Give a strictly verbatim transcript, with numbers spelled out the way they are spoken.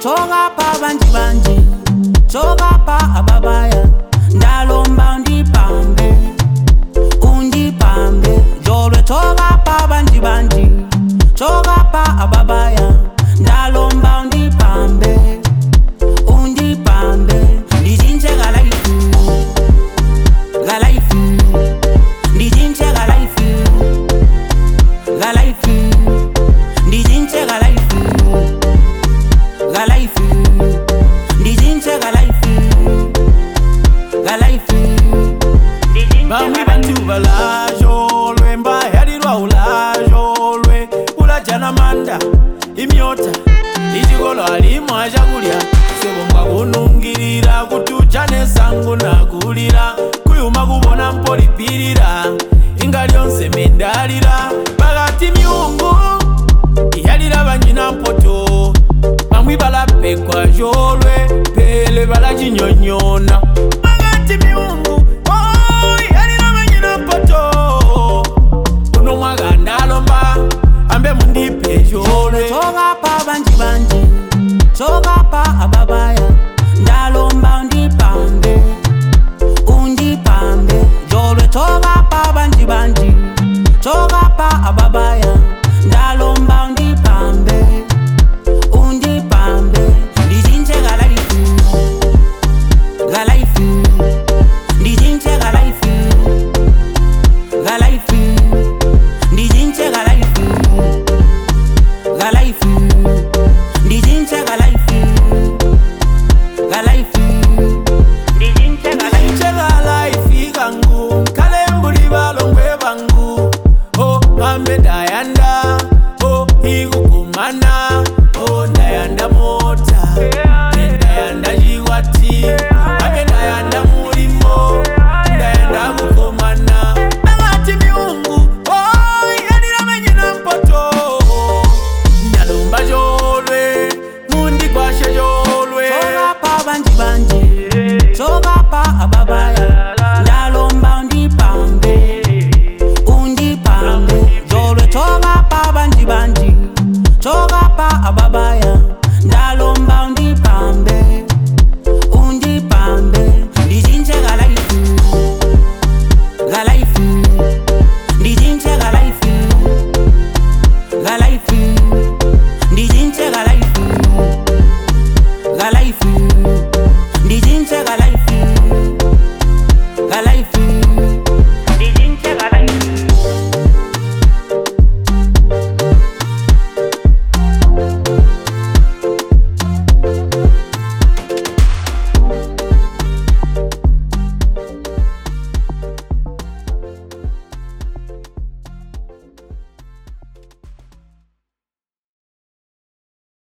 choka pa banji banji, choka pa ababaya. Ndalomba undipambe, undipambe. Jolwe choka pa banji banji, choka pa ababaya. Ndalomba undipambe, undipambe. Ndijinche galaifu, galaifu. Ndijinche galaifu, galaifu. Ndijinche galaifu, galaifu. Ndijinche galaifu, galaifu. Bambi bantu balajo lwemba yalirwa ulajo lwe ulajana manda imyota ijigolo alimu ajakulya sebonga kunungirira kutucha nesangu nakulira kuyuma kubona mpolipirira inga lyonse mendalira bagati myungu iyalira banyina mpoto bamwi balapekwa jolwe pele balajinyonyona bagati myungu choka pa banji banji, choka pa ababaya. Ndalomba undipambe, undipambe. Jolwe choka pa banji banji, choka pa ababaya. Ndalomba undipambe, undipambe. Ndijinche galaifu, galaifu. Ndijinche galaifu, galaifu. Ndijinche galaifu, galaifu. Ndijinche galaifu, galaifu. Ndijinche galaifu galaifu gangu kalembuli balongwe bangu oh ambe dayanda oh igukumana oh dayanda mota dayanda jiwati ambe dayanda mulimo dayanda gukomana bagati myungu oh yadira menyina mpoto ndalomba jolwe mundi kwashe jolwe choka pa banji banji, choka pa ababaya. Ndalomba undipambe, undipambe. Jolwe choka pa banji banji, choka pa ababaya.